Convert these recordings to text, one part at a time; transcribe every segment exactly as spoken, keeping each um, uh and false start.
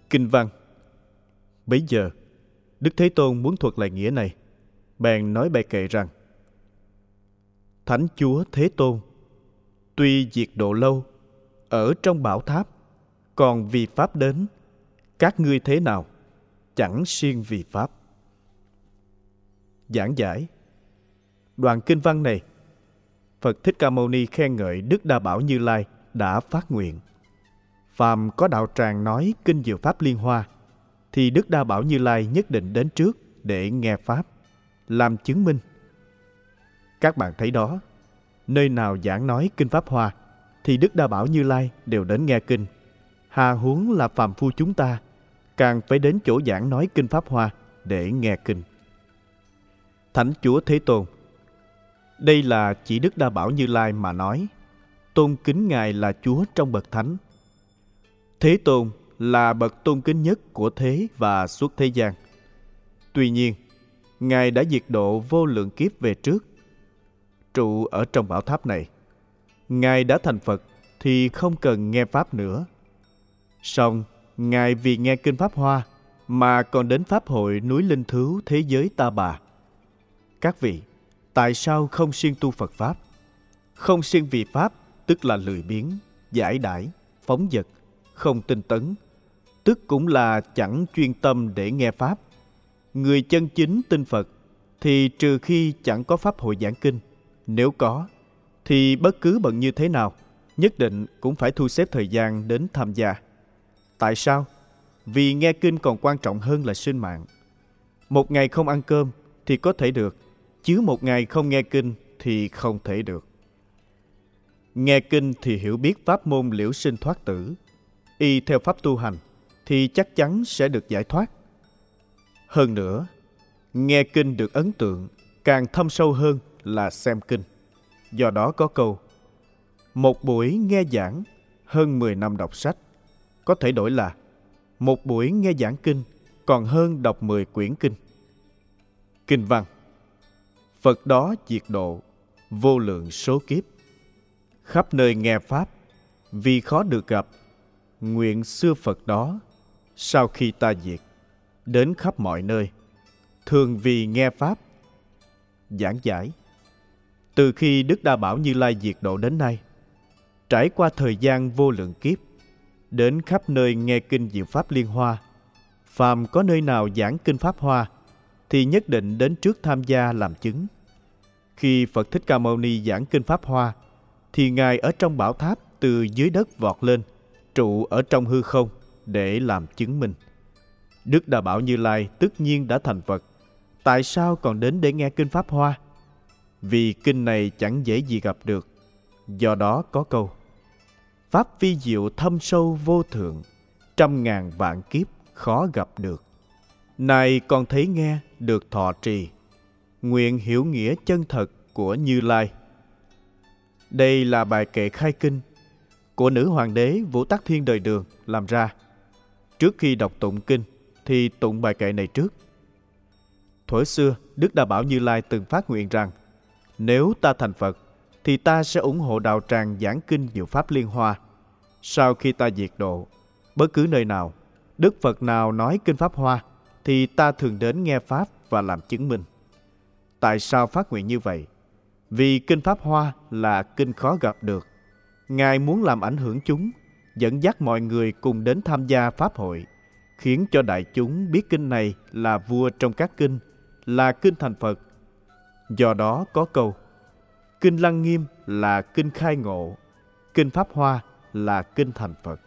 Kinh văn. Bấy giờ, Đức Thế Tôn muốn thuật lại nghĩa này, bèn nói bài kệ rằng: Thánh Chúa Thế Tôn, tuy diệt độ lâu, ở trong bảo tháp, còn vì Pháp đến, các ngươi thế nào, chẳng siêng vì Pháp. Giảng giải. Đoạn kinh văn này, Phật Thích Ca Mâu Ni khen ngợi Đức Đa Bảo Như Lai đã phát nguyện: phàm có đạo tràng nói kinh Diệu Pháp Liên Hoa, thì Đức Đa Bảo Như Lai nhất định đến trước để nghe Pháp, làm chứng minh. Các bạn thấy đó, nơi nào giảng nói kinh Pháp Hoa, thì Đức Đa Bảo Như Lai đều đến nghe kinh. Hà huống là phàm phu chúng ta, càng phải đến chỗ giảng nói kinh Pháp Hoa để nghe kinh. Thánh Chúa Thế Tôn, đây là chỉ Đức Đa Bảo Như Lai mà nói, tôn kính Ngài là Chúa trong bậc thánh. Thế Tôn là bậc tôn kính nhất của thế và suốt thế gian. Tuy nhiên, Ngài đã diệt độ vô lượng kiếp về trước, trụ ở trong bảo tháp này. Ngài đã thành Phật thì không cần nghe Pháp nữa. Song Ngài vì nghe kinh Pháp Hoa mà còn đến Pháp hội núi Linh Thứu thế giới Ta Bà. Các vị, tại sao không siêng tu Phật Pháp? Không siêng vì Pháp tức là lười biếng, giải đãi, phóng dật, không tinh tấn, tức cũng là chẳng chuyên tâm để nghe Pháp. Người chân chính tin Phật thì trừ khi chẳng có Pháp hội giảng kinh, nếu có thì bất cứ bận như thế nào, nhất định cũng phải thu xếp thời gian đến tham gia. Tại sao? Vì nghe kinh còn quan trọng hơn là sinh mạng. Một ngày không ăn cơm thì có thể được, chứ một ngày không nghe kinh thì không thể được. Nghe kinh thì hiểu biết pháp môn liễu sinh thoát tử, y theo pháp tu hành thì chắc chắn sẽ được giải thoát. Hơn nữa, nghe kinh được ấn tượng càng thâm sâu hơn là xem kinh. Do đó có câu: một buổi nghe giảng hơn mười năm đọc sách. Có thể đổi là một buổi nghe giảng kinh còn hơn đọc mười quyển kinh. Kinh văn. Phật đó diệt độ vô lượng số kiếp, khắp nơi nghe Pháp, vì khó được gặp, nguyện xưa Phật đó, sau khi ta diệt, đến khắp mọi nơi, thường vì nghe Pháp. Giảng giải. Từ khi Đức Đa Bảo Như Lai diệt độ đến nay, trải qua thời gian vô lượng kiếp, đến khắp nơi nghe kinh Diệu Pháp Liên Hoa, phàm có nơi nào giảng kinh Pháp Hoa, thì nhất định đến trước tham gia làm chứng. Khi Phật Thích Ca Mâu Ni giảng kinh Pháp Hoa, thì Ngài ở trong bảo tháp từ dưới đất vọt lên, trụ ở trong hư không để làm chứng minh. Đức Đa Bảo Như Lai tất nhiên đã thành Phật, tại sao còn đến để nghe kinh Pháp Hoa? Vì kinh này chẳng dễ gì gặp được. Do đó có câu: Pháp vi diệu thâm sâu vô thượng, trăm ngàn vạn kiếp khó gặp được. Này còn thấy nghe được thọ trì, nguyện hiểu nghĩa chân thật của Như Lai. Đây là bài kệ khai kinh của nữ hoàng đế Vũ Tắc Thiên đời Đường làm ra. Trước khi đọc tụng kinh thì tụng bài kệ này trước. Thuở xưa, Đức Đa Bảo Như Lai từng phát nguyện rằng: nếu ta thành Phật thì ta sẽ ủng hộ đạo tràng giảng kinh Diệu Pháp Liên Hoa. Sau khi ta diệt độ, bất cứ nơi nào, Đức Phật nào nói kinh Pháp Hoa thì ta thường đến nghe Pháp và làm chứng minh. Tại sao phát nguyện như vậy? Vì kinh Pháp Hoa là kinh khó gặp được. Ngài muốn làm ảnh hưởng chúng, dẫn dắt mọi người cùng đến tham gia Pháp hội, khiến cho đại chúng biết kinh này là vua trong các kinh, là kinh thành Phật. Do đó có câu: kinh Lăng Nghiêm là kinh khai ngộ, kinh Pháp Hoa là kinh thành Phật.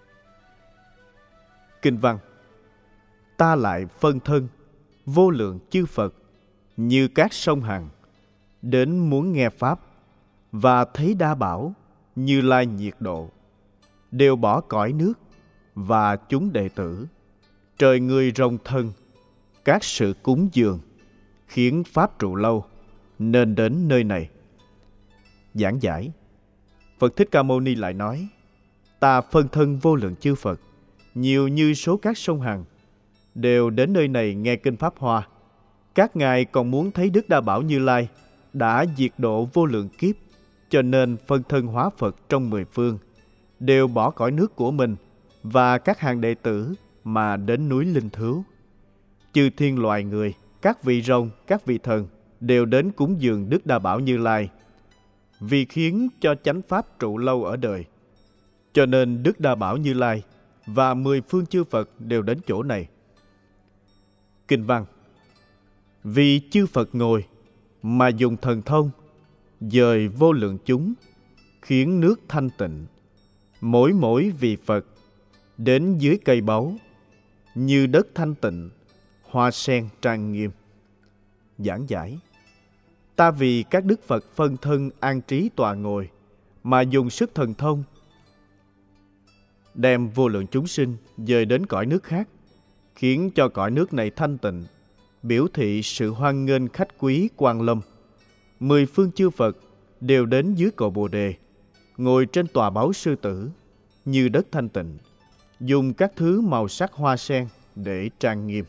Kinh văn. Ta lại phân thân vô lượng chư Phật như các sông Hằng, đến muốn nghe Pháp, và thấy Đa Bảo Như Lai nhiệt độ, đều bỏ cõi nước và chúng đệ tử, trời người rồng thân, các sự cúng dường, khiến Pháp trụ lâu, nên đến nơi này. Giảng giải. Phật Thích Ca Mâu Ni lại nói: ta phân thân vô lượng chư Phật, nhiều như số các sông Hằng, đều đến nơi này nghe kinh Pháp Hoa. Các ngài còn muốn thấy Đức Đa Bảo Như Lai đã diệt độ vô lượng kiếp, cho nên phân thân hóa Phật trong mười phương, đều bỏ cõi nước của mình và các hàng đệ tử mà đến núi Linh Thứu. Chư thiên loài người, các vị rồng, các vị thần đều đến cúng dường Đức Đa Bảo Như Lai, vì khiến cho chánh pháp trụ lâu ở đời. Cho nên Đức Đa Bảo Như Lai và mười phương chư Phật đều đến chỗ này. Kinh văn: vì chư Phật ngồi mà dùng thần thông dời vô lượng chúng, khiến nước thanh tịnh, mỗi mỗi vị Phật đến dưới cây báu, như đất thanh tịnh, hoa sen trang nghiêm. Giảng giải: ta vì các đức Phật phân thân an trí tọa ngồi mà dùng sức thần thông đem vô lượng chúng sinh dời đến cõi nước khác, khiến cho cõi nước này thanh tịnh, biểu thị sự hoan nghênh khách quý Quan Lâm. Mười phương chư Phật đều đến dưới cội Bồ Đề, ngồi trên tòa báu sư tử, như đất thanh tịnh, dùng các thứ màu sắc hoa sen để trang nghiêm.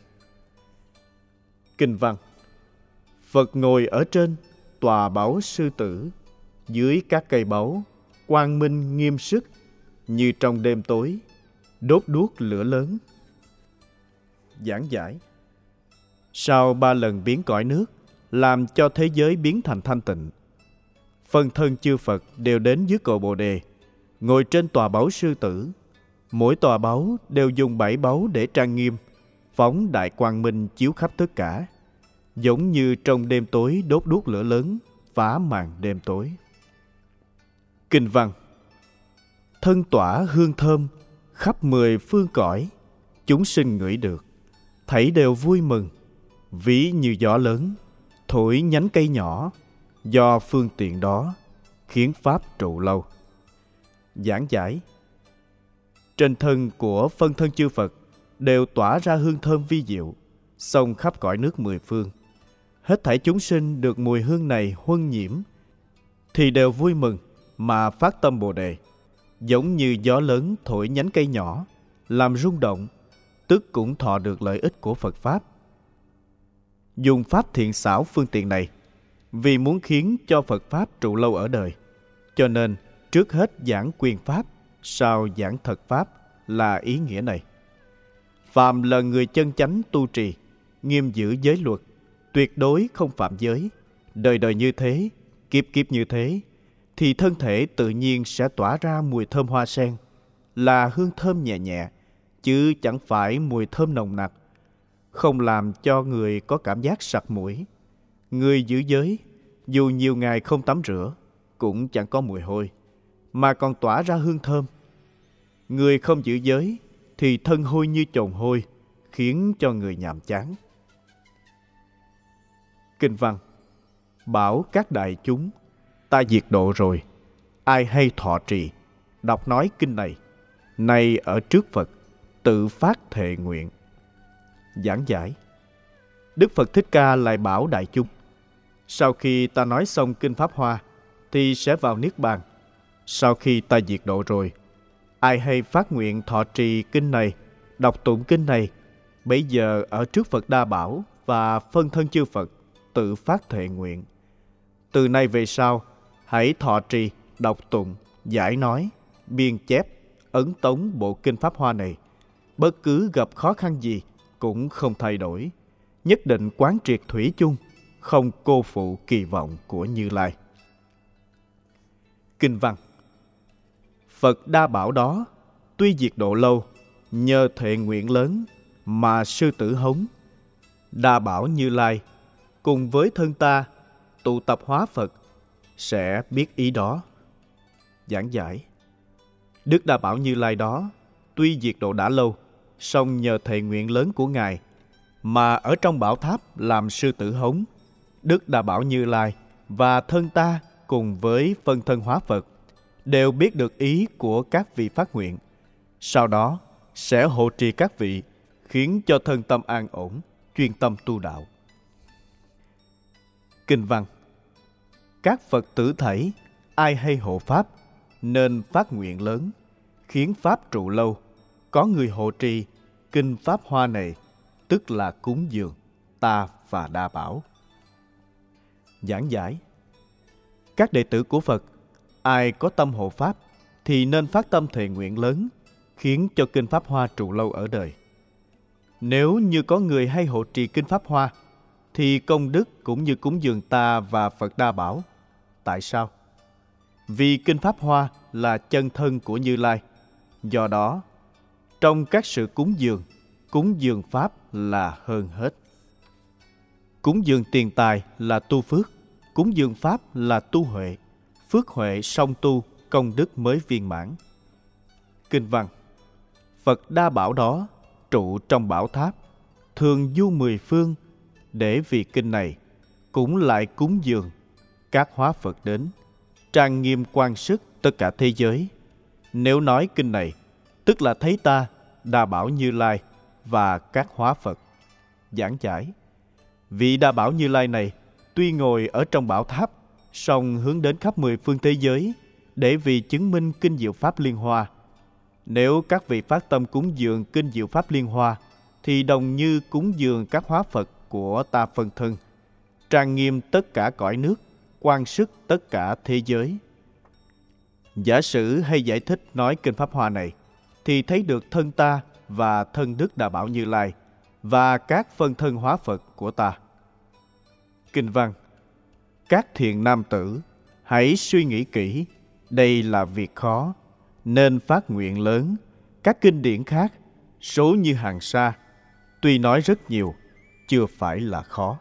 Kinh văn: Phật ngồi ở trên tòa báu sư tử, dưới các cây báu, quang minh nghiêm sức, như trong đêm tối, đốt đuốc lửa lớn. Giảng giải: sau ba lần biến cõi nước, làm cho thế giới biến thành thanh tịnh, phân thân chư Phật đều đến dưới cội Bồ Đề, ngồi trên tòa báu sư tử. Mỗi tòa báu đều dùng bảy báu để trang nghiêm, phóng đại quang minh chiếu khắp tất cả, giống như trong đêm tối đốt đuốc lửa lớn, phá màn đêm tối. Kinh văn: thân tỏa hương thơm khắp mười phương cõi, chúng sinh ngửi được, thảy đều vui mừng, ví như gió lớn thổi nhánh cây nhỏ, do phương tiện đó khiến pháp trụ lâu. Giảng giải: trên thân của phân thân chư Phật đều tỏa ra hương thơm vi diệu, xông khắp cõi nước mười phương. Hết thảy chúng sinh được mùi hương này huân nhiễm, thì đều vui mừng mà phát tâm Bồ Đề, giống như gió lớn thổi nhánh cây nhỏ, làm rung động, tức cũng thọ được lợi ích của Phật Pháp. Dùng pháp thiện xảo phương tiện này, vì muốn khiến cho Phật Pháp trụ lâu ở đời, cho nên trước hết giảng quyền Pháp, sau giảng thật Pháp, là ý nghĩa này. Phàm là người chân chánh tu trì, nghiêm giữ giới luật, tuyệt đối không phạm giới, đời đời như thế, kiếp kiếp như thế, thì thân thể tự nhiên sẽ tỏa ra mùi thơm hoa sen, là hương thơm nhẹ nhẹ, chứ chẳng phải mùi thơm nồng nặc, không làm cho người có cảm giác sặc mũi. Người giữ giới, dù nhiều ngày không tắm rửa, cũng chẳng có mùi hôi, mà còn tỏa ra hương thơm. Người không giữ giới thì thân hôi như chồn hôi, khiến cho người nhàm chán. Kinh văn: bảo các đại chúng, ta diệt độ rồi, ai hay thọ trì, đọc nói kinh này, nay ở trước Phật, tự phát thệ nguyện. Giảng giải: Đức Phật Thích Ca lại bảo đại chúng, sau khi ta nói xong kinh Pháp Hoa, thì sẽ vào Niết Bàn. Sau khi ta diệt độ rồi, ai hay phát nguyện thọ trì kinh này, đọc tụng kinh này, bấy giờ ở trước Phật Đa Bảo và phân thân chư Phật, tự phát thệ nguyện. Từ nay về sau, hãy thọ trì, đọc tụng, giải nói, biên chép, ấn tống bộ kinh Pháp Hoa này. Bất cứ gặp khó khăn gì cũng không thay đổi, nhất định quán triệt thủy chung, không cô phụ kỳ vọng của Như Lai. Kinh văn: Phật Đa Bảo đó, tuy diệt độ lâu, nhờ thệ nguyện lớn mà sư tử hống. Đa Bảo Như Lai cùng với thân ta tụ tập hóa Phật, sẽ biết ý đó. Giảng giải: Đức Đa Bảo Như Lai đó, tuy diệt độ đã lâu, song nhờ thệ nguyện lớn của Ngài mà ở trong bảo tháp làm sư tử hống. Đức Đa Bảo Như Lai và thân ta cùng với phân thân hóa Phật đều biết được ý của các vị phát nguyện, sau đó sẽ hộ trì các vị, khiến cho thân tâm an ổn, chuyên tâm tu đạo. Kinh văn: các Phật tử thảy, ai hay hộ Pháp, nên phát nguyện lớn, khiến Pháp trụ lâu. Có người hộ trì kinh Pháp Hoa này, tức là cúng dường ta và Đa Bảo. Giảng giải: các đệ tử của Phật, ai có tâm hộ Pháp, thì nên phát tâm thệ nguyện lớn, khiến cho kinh Pháp Hoa trụ lâu ở đời. Nếu như có người hay hộ trì Kinh Pháp Hoa, thì công đức cũng như cúng dường ta và Phật Đa Bảo. Tại sao? Vì Kinh Pháp Hoa là chân thân của Như Lai. Do đó, trong các sự cúng dường, cúng dường Pháp là hơn hết. Cúng dường tiền tài là tu phước, cúng dường Pháp là tu huệ. Phước huệ song tu, công đức mới viên mãn. Kinh văn: Phật Đa Bảo đó trụ trong bảo tháp, thường du mười phương, để vì kinh này cũng lại cúng dường các hóa Phật đến, trang nghiêm quan sức tất cả thế giới. Nếu nói kinh này, tức là thấy ta, Đa Bảo Như Lai và các hóa Phật. Giảng giải: vị Đa Bảo Như Lai này tuy ngồi ở trong bảo tháp, song hướng đến khắp mười phương thế giới, để vì chứng minh kinh diệu Pháp Liên Hoa. Nếu các vị phát tâm cúng dường kinh diệu Pháp Liên Hoa, thì đồng như cúng dường các hóa Phật của ta phân thân, trang nghiêm tất cả cõi nước, quan sức tất cả thế giới. Giả sử hay giải thích nói Kinh Pháp Hoa này, thì thấy được thân ta và thân Đức Đa Bảo Như Lai và các phân thân hóa Phật của ta. Kinh văn: Các thiện nam tử, hãy suy nghĩ kỹ, đây là việc khó, nên phát nguyện lớn. Các kinh điển khác, số như hàng sa, tuy nói rất nhiều, chưa phải là khó.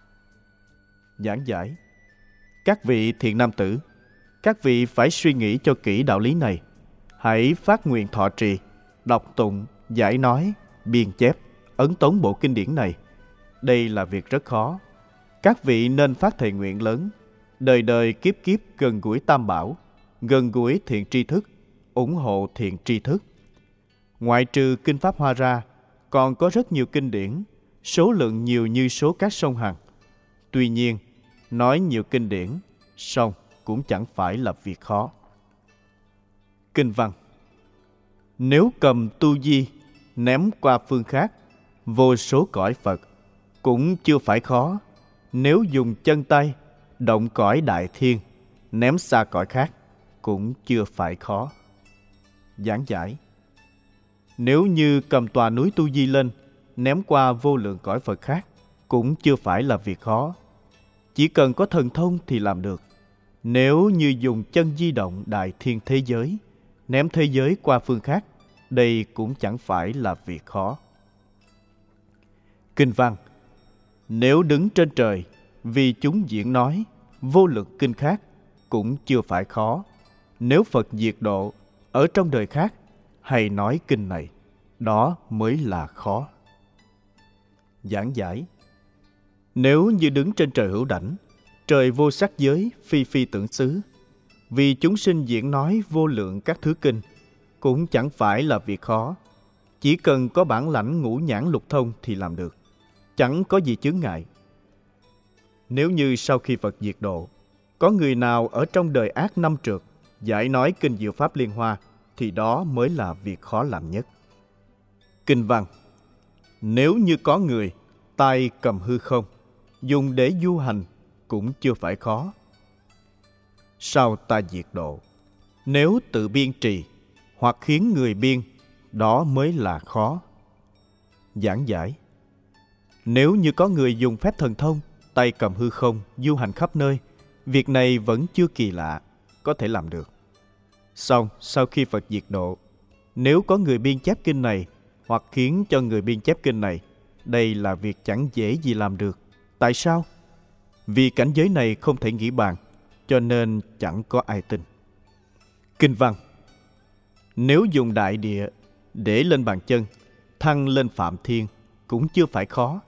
Giảng giải: Các vị thiện nam tử, các vị phải suy nghĩ cho kỹ đạo lý này. Hãy phát nguyện thọ trì, đọc tụng, giải nói, biên chép, ấn tống bộ kinh điển này. Đây là việc rất khó. Các vị nên phát thệ nguyện lớn, đời đời kiếp kiếp gần gũi Tam Bảo, gần gũi thiện tri thức, ủng hộ thiện tri thức. Ngoại trừ Kinh Pháp Hoa ra, còn có rất nhiều kinh điển, số lượng nhiều như số các sông Hằng. Tuy nhiên, nói nhiều kinh điển, song cũng chẳng phải là việc khó. Kinh văn: Nếu cầm tu di, ném qua phương khác, vô số cõi Phật, cũng chưa phải khó. Nếu dùng chân tay, động cõi đại thiên, ném xa cõi khác, cũng chưa phải khó. Giảng giải: Nếu như cầm tòa núi Tu Di lên, ném qua vô lượng cõi Phật khác, cũng chưa phải là việc khó. Chỉ cần có thần thông thì làm được. Nếu như dùng chân di động đại thiên thế giới, ném thế giới qua phương khác, đây cũng chẳng phải là việc khó. Kinh văn: Nếu đứng trên trời, vì chúng diễn nói vô lượng kinh khác, cũng chưa phải khó. Nếu Phật diệt độ ở trong đời khác, hay nói kinh này, đó mới là khó. Giảng giải: Nếu như đứng trên trời hữu đảnh, trời vô sắc giới, phi phi tưởng xứ, vì chúng sinh diễn nói vô lượng các thứ kinh, cũng chẳng phải là việc khó. Chỉ cần có bản lãnh ngũ nhãn lục thông thì làm được, chẳng có gì chướng ngại. Nếu như sau khi Phật diệt độ, có người nào ở trong đời ác năm trượt giải nói kinh diệu Pháp Liên Hoa, thì đó mới là việc khó làm nhất. Kinh văn: Nếu như có người tay cầm hư không, dùng để du hành, cũng chưa phải khó. Sau ta diệt độ, nếu tự biên trì hoặc khiến người biên, đó mới là khó. Giảng giải: Nếu như có người dùng phép thần thông, tay cầm hư không, du hành khắp nơi, việc này vẫn chưa kỳ lạ, có thể làm được. Xong, sau khi Phật diệt độ, nếu có người biên chép kinh này, hoặc khiến cho người biên chép kinh này, đây là việc chẳng dễ gì làm được. Tại sao? Vì cảnh giới này không thể nghĩ bàn, cho nên chẳng có ai tin. Kinh văn: Nếu dùng đại địa để lên bàn chân, thăng lên phạm thiên, cũng chưa phải khó.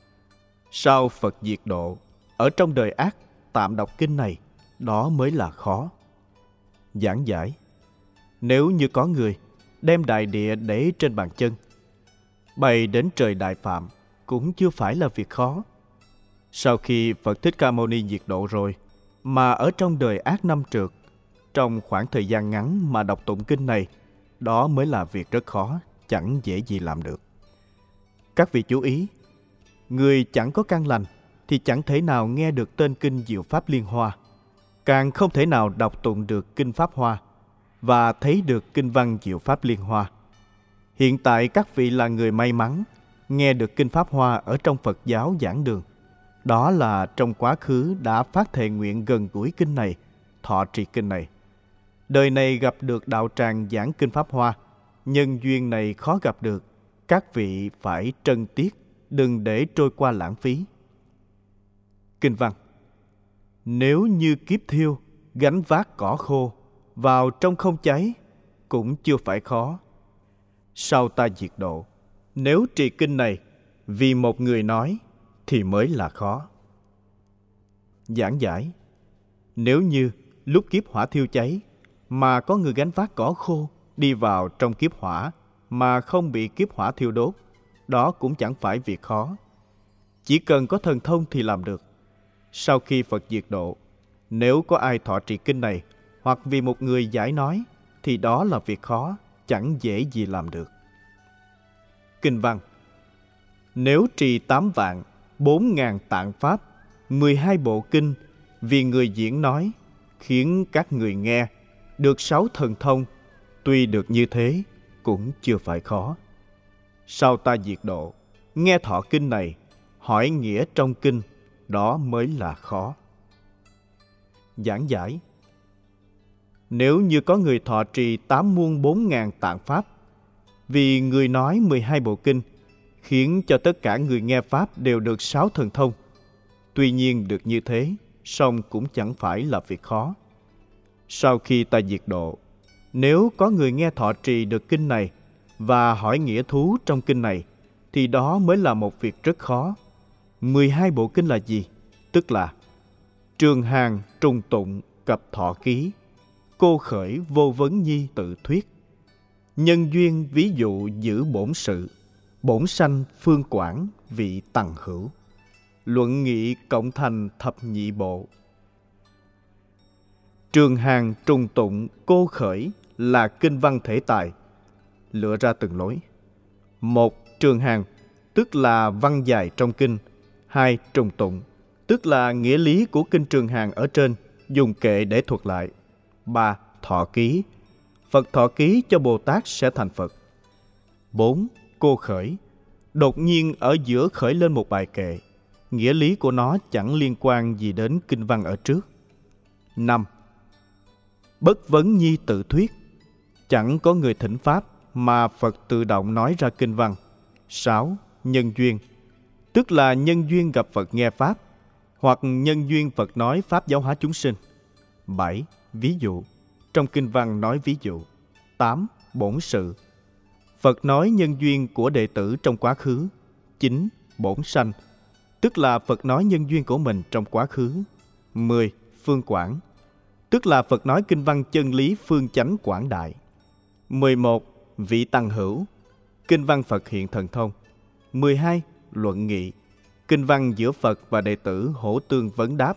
Sau Phật diệt độ, ở trong đời ác tạm đọc kinh này, đó mới là khó. Giảng giải: Nếu như có người đem đại địa để trên bàn chân, bay đến trời Đại Phạm, cũng chưa phải là việc khó. Sau khi Phật Thích Ca Mâu Ni diệt độ rồi, mà ở trong đời ác năm trượt, trong khoảng thời gian ngắn mà đọc tụng kinh này, đó mới là việc rất khó, chẳng dễ gì làm được. Các vị chú ý, người chẳng có căn lành thì chẳng thể nào nghe được tên kinh Diệu Pháp Liên Hoa, càng không thể nào đọc tụng được kinh Pháp Hoa và thấy được kinh văn Diệu Pháp Liên Hoa. Hiện tại các vị là người may mắn, nghe được kinh Pháp Hoa ở trong Phật giáo giảng đường. Đó là trong quá khứ đã phát thệ nguyện gần gũi kinh này, thọ trì kinh này. Đời này gặp được đạo tràng giảng kinh Pháp Hoa, nhân duyên này khó gặp được, các vị phải trân tiếc, đừng để trôi qua lãng phí. Kinh văn: nếu như kiếp thiêu, gánh vác cỏ khô, vào trong không cháy, cũng chưa phải khó. Sau ta diệt độ, nếu trì kinh này vì một người nói, thì mới là khó. Giảng giải: nếu như lúc kiếp hỏa thiêu cháy, mà có người gánh vác cỏ khô đi vào trong kiếp hỏa mà không bị kiếp hỏa thiêu đốt, đó cũng chẳng phải việc khó. Chỉ cần có thần thông thì làm được. Sau khi Phật diệt độ, nếu có ai thọ trì kinh này hoặc vì một người giải nói, thì đó là việc khó, chẳng dễ gì làm được. Kinh văn: nếu trì tám vạn, bốn ngàn tạng pháp, mười hai bộ kinh, vì người diễn nói, khiến các người nghe được sáu thần thông, tuy được như thế, cũng chưa phải khó. Sau ta diệt độ, nghe thọ kinh này, hỏi nghĩa trong kinh, đó mới là khó. Giảng giải: nếu như có người thọ trì tám muôn bốn ngàn tạng pháp, vì người nói mười hai bộ kinh, khiến cho tất cả người nghe pháp đều được sáu thần thông. Tuy nhiên được như thế, song cũng chẳng phải là việc khó. Sau khi ta diệt độ, nếu có người nghe thọ trì được kinh này và hỏi nghĩa thú trong kinh này, thì đó mới là một việc rất khó. mười hai bộ kinh là gì? Tức là Trường Hàng, Trùng Tụng, Cập Thọ Ký, Cô Khởi, Vô Vấn Nhi Tự Thuyết, Nhân Duyên ví dụ giữ bổn sự, Bổn Sanh Phương Quảng vị Tằng Hữu, Luận Nghị cộng thành thập nhị bộ. Trường Hàng, Trùng Tụng, Cô Khởi là kinh văn thể tài, lựa ra từng lối. Một, Trường Hàng, tức là văn dài trong kinh. Hai, Trùng Tụng, tức là nghĩa lý của kinh Trường Hàng ở trên, dùng kệ để thuật lại. Ba, Thọ Ký, Phật thọ ký cho Bồ Tát sẽ thành Phật. Bốn, Cô Khởi, đột nhiên ở giữa khởi lên một bài kệ, nghĩa lý của nó chẳng liên quan gì đến kinh văn ở trước. Năm, Bất Vấn Nhi Tự Thuyết, chẳng có người thỉnh pháp mà Phật tự động nói ra kinh văn. Sáu, Nhân Duyên, tức là nhân duyên gặp Phật nghe pháp, hoặc nhân duyên Phật nói pháp giáo hóa chúng sinh. Bảy, Ví dụ, trong kinh văn nói ví dụ. Tám, Bổn sự, Phật nói nhân duyên của đệ tử trong quá khứ. Chín, Bổn sanh, tức là Phật nói nhân duyên của mình trong quá khứ. Mười, Phương quảng, tức là Phật nói kinh văn chân lý phương chánh quảng đại. Mười một, Vị Tằng Hữu, kinh văn Phật hiện thần thông. Mười hai, Luận Nghị, kinh văn giữa Phật và đệ tử hỗ tương vấn đáp.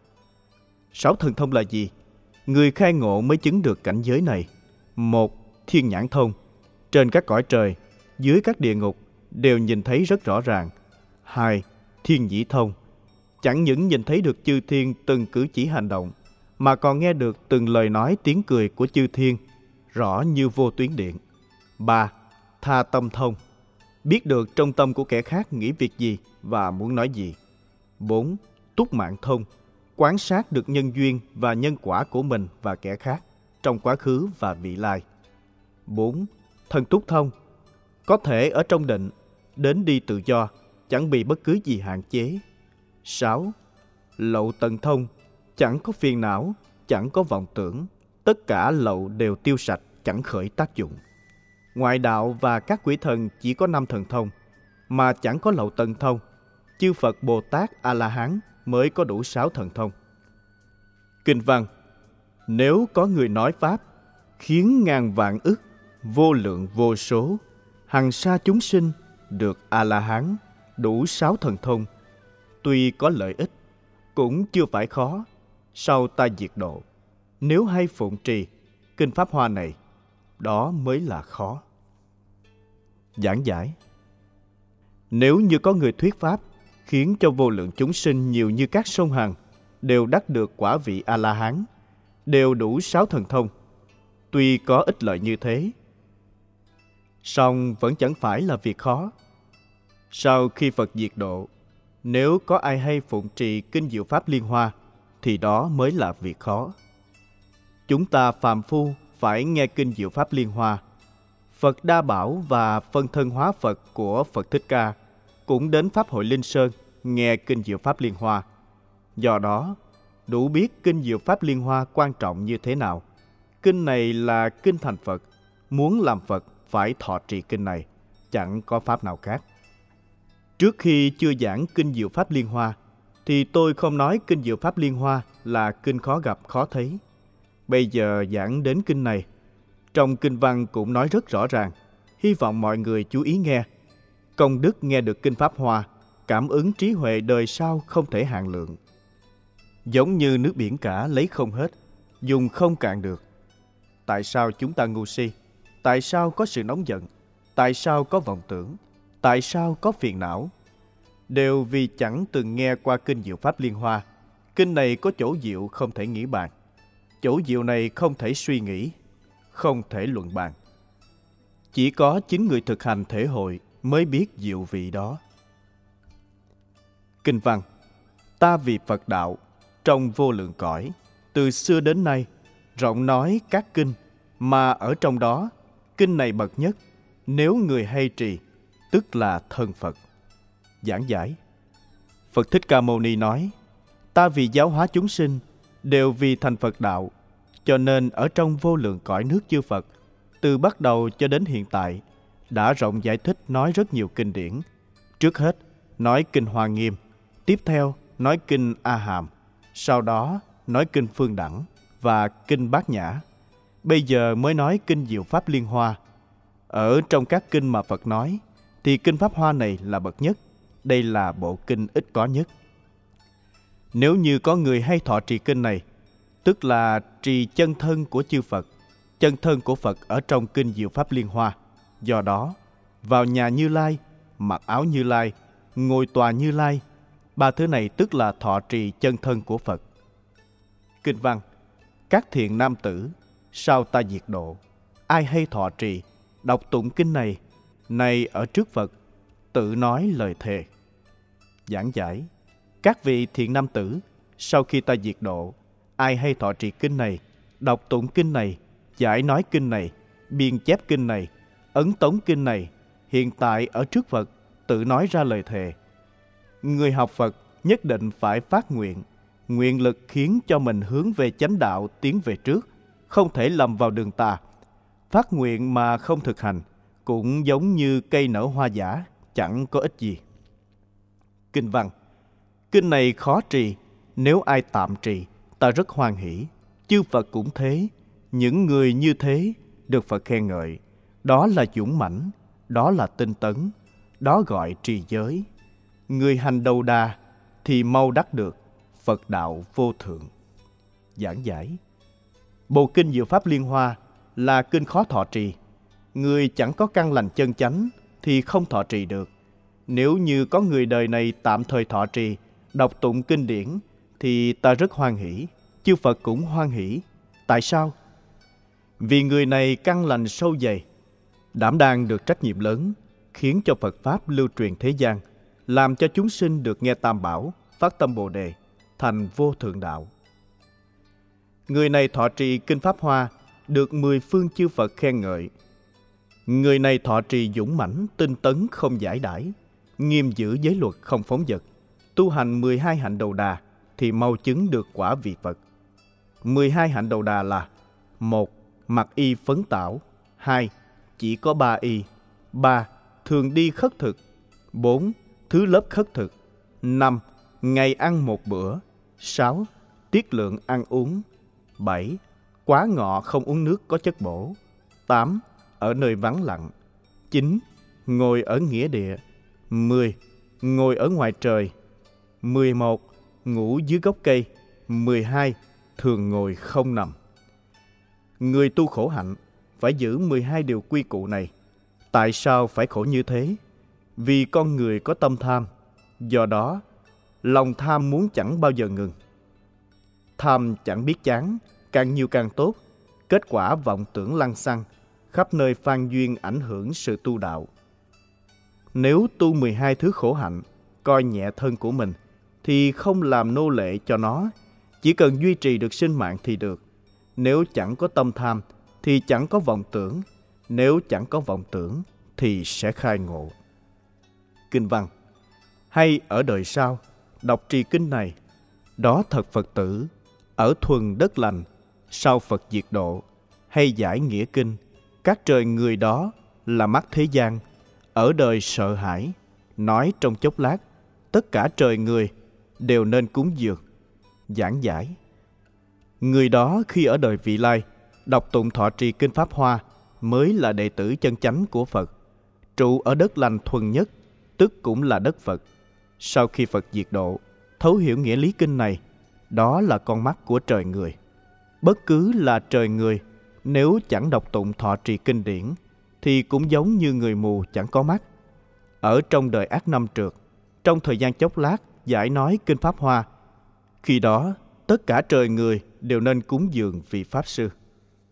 Sáu thần thông là gì? Người khai ngộ mới chứng được cảnh giới này. Một, Thiên nhãn thông, trên các cõi trời, dưới các địa ngục đều nhìn thấy rất rõ ràng. Hai, Thiên nhĩ thông, chẳng những nhìn thấy được chư thiên từng cử chỉ hành động, mà còn nghe được từng lời nói tiếng cười của chư thiên, rõ như vô tuyến điện. Ba, Tha tâm thông, biết được trong tâm của kẻ khác nghĩ việc gì và muốn nói gì. Bốn, Túc mạng thông, quan sát được nhân duyên và nhân quả của mình và kẻ khác trong quá khứ và vị lai. Bốn, Thân túc thông, có thể ở trong định, đến đi tự do, chẳng bị bất cứ gì hạn chế. Sáu, Lậu tận thông, chẳng có phiền não, chẳng có vọng tưởng, tất cả lậu đều tiêu sạch, chẳng khởi tác dụng. Ngoại đạo và các quỷ thần chỉ có năm thần thông, mà chẳng có lậu tận thông. Chư Phật Bồ Tát A-la-hán mới có đủ sáu thần thông. Kinh văn: nếu có người nói pháp, khiến ngàn vạn ức, vô lượng vô số, hằng sa chúng sinh được A-la-hán, đủ sáu thần thông, tuy có lợi ích, cũng chưa phải khó. Sau ta diệt độ, nếu hay phụng trì kinh Pháp Hoa này, đó mới là khó. Giảng giải: nếu như có người thuyết pháp, khiến cho vô lượng chúng sinh nhiều như các sông Hằng đều đắc được quả vị A-la-hán, đều đủ sáu thần thông, tuy có ích lợi như thế, song vẫn chẳng phải là việc khó. Sau khi Phật diệt độ, nếu có ai hay phụng trì kinh Diệu Pháp Liên Hoa, thì đó mới là việc khó. Chúng ta phàm phu phải nghe kinh Diệu Pháp Liên Hoa. Phật Đa Bảo và phân thân hóa Phật của Phật Thích Ca cũng đến Pháp hội Linh Sơn nghe kinh Diệu Pháp Liên Hoa. Do đó, đủ biết kinh Diệu Pháp Liên Hoa quan trọng như thế nào. Kinh này là kinh thành Phật, muốn làm Phật phải thọ trì kinh này, chẳng có pháp nào khác. Trước khi chưa giảng kinh Diệu Pháp Liên Hoa, thì tôi không nói kinh Diệu Pháp Liên Hoa là kinh khó gặp khó thấy. Bây giờ giảng đến kinh này, trong kinh văn cũng nói rất rõ ràng, hy vọng mọi người chú ý nghe. Công đức nghe được kinh Pháp Hoa, cảm ứng trí huệ đời sau không thể hạn lượng. Giống như nước biển cả lấy không hết, dùng không cạn được. Tại sao chúng ta ngu si? Tại sao có sự nóng giận? Tại sao có vọng tưởng? Tại sao có phiền não? Đều vì chẳng từng nghe qua kinh Diệu Pháp Liên Hoa. Kinh này có chỗ diệu không thể nghĩ bàn. Chỗ diệu này không thể suy nghĩ, không thể luận bàn. Chỉ có chính người thực hành thể hội mới biết diệu vị đó. Kinh văn: Ta vì Phật đạo, trong vô lượng cõi, từ xưa đến nay, rộng nói các kinh, mà ở trong đó, kinh này bậc nhất, nếu người hay trì, tức là thân Phật. Giảng giải: Phật Thích Ca Mâu Ni nói, ta vì giáo hóa chúng sinh, đều vì thành Phật đạo, cho nên ở trong vô lượng cõi nước chư Phật, từ bắt đầu cho đến hiện tại, đã rộng giải thích nói rất nhiều kinh điển. Trước hết, nói kinh Hoa Nghiêm, tiếp theo nói kinh A Hàm, sau đó nói kinh Phương Đẳng và kinh Bát Nhã. Bây giờ mới nói kinh Diệu Pháp Liên Hoa. Ở trong các kinh mà Phật nói, thì kinh Pháp Hoa này là bậc nhất. Đây là bộ kinh ít có nhất. Nếu như có người hay thọ trì kinh này, tức là trì chân thân của chư Phật, chân thân của Phật ở trong kinh Diệu Pháp Liên Hoa. Do đó, vào nhà Như Lai, mặc áo Như Lai, ngồi tòa Như Lai, ba thứ này tức là thọ trì chân thân của Phật. Kinh văn: Các thiện nam tử, sau ta diệt độ, ai hay thọ trì, đọc tụng kinh này, này ở trước Phật, tự nói lời thề. Giảng giải: Các vị thiện nam tử, sau khi ta diệt độ, ai hay thọ trì kinh này, đọc tụng kinh này, giải nói kinh này, biên chép kinh này, ấn tống kinh này, hiện tại ở trước Phật, tự nói ra lời thề. Người học Phật nhất định phải phát nguyện, nguyện lực khiến cho mình hướng về chánh đạo tiến về trước, không thể lầm vào đường tà. Phát nguyện mà không thực hành, cũng giống như cây nở hoa giả, chẳng có ích gì. Kinh văn: Kinh này khó trì, nếu ai tạm trì, ta rất hoan hỷ. Chư Phật cũng thế, những người như thế được Phật khen ngợi. Đó là dũng mãnh, đó là tinh tấn, đó gọi trì giới. Người hành đầu đà thì mau đắc được Phật đạo vô thượng. Giảng giải: Bộ kinh Diệu Pháp Liên Hoa là kinh khó thọ trì. Người chẳng có căn lành chân chánh thì không thọ trì được. Nếu như có người đời này tạm thời thọ trì, đọc tụng kinh điển, thì ta rất hoan hỷ, chư Phật cũng hoan hỷ. Tại sao? Vì người này căn lành sâu dày, đảm đang được trách nhiệm lớn, khiến cho Phật Pháp lưu truyền thế gian, làm cho chúng sinh được nghe Tam Bảo, phát tâm Bồ Đề, thành vô thượng đạo. Người này thọ trì kinh Pháp Hoa, được mười phương chư Phật khen ngợi. Người này thọ trì dũng mãnh, tinh tấn không giải đãi, nghiêm giữ giới luật không phóng dật, tu hành mười hai hạnh đầu đà, thì mau chứng được quả vị Phật. mười hai hạnh đầu đà là: một. Mặc y phấn tảo. Hai. Chỉ có ba y. Ba. Thường đi khất thực. Bốn. Thứ lớp khất thực. Năm. Ngày ăn một bữa. Sáu. Tiết lượng ăn uống. Bảy. Quá ngọ không uống nước có chất bổ. Tám. Ở nơi vắng lặng. Chín. Ngồi ở nghĩa địa. Mười. Ngồi ở ngoài trời. Mười một. Ngủ dưới gốc cây. Mười hai. Thường ngồi không nằm. Người tu khổ hạnh phải giữ mười hai điều quy củ này. Tại sao phải khổ như thế? Vì con người có tâm tham. Do đó, lòng tham muốn chẳng bao giờ ngừng. Tham chẳng biết chán, càng nhiều càng tốt. Kết quả vọng tưởng lăng xăng, khắp nơi phan duyên ảnh hưởng sự tu đạo. Nếu tu mười hai thứ khổ hạnh, coi nhẹ thân của mình, thì không làm nô lệ cho nó, chỉ cần duy trì được sinh mạng thì được. Nếu chẳng có tâm tham, thì chẳng có vọng tưởng. Nếu chẳng có vọng tưởng, thì sẽ khai ngộ. Kinh văn: hay ở đời sau, đọc trì kinh này, đó thật Phật tử, ở thuần đất lành, sau Phật diệt độ, hay giải nghĩa kinh, các trời người đó là mắt thế gian, ở đời sợ hãi, nói trong chốc lát, tất cả trời người đều nên cúng dường, giảng giải. Người đó khi ở đời vị lai, đọc tụng thọ trì kinh Pháp Hoa, mới là đệ tử chân chánh của Phật, trụ ở đất lành thuần nhất, tức cũng là đất Phật. Sau khi Phật diệt độ, thấu hiểu nghĩa lý kinh này, đó là con mắt của trời người. Bất cứ là trời người, nếu chẳng đọc tụng thọ trì kinh điển, thì cũng giống như người mù chẳng có mắt. Ở trong đời ác năm trượt, trong thời gian chốc lát giải nói kinh Pháp Hoa, khi đó tất cả trời người đều nên cúng dường vị Pháp Sư.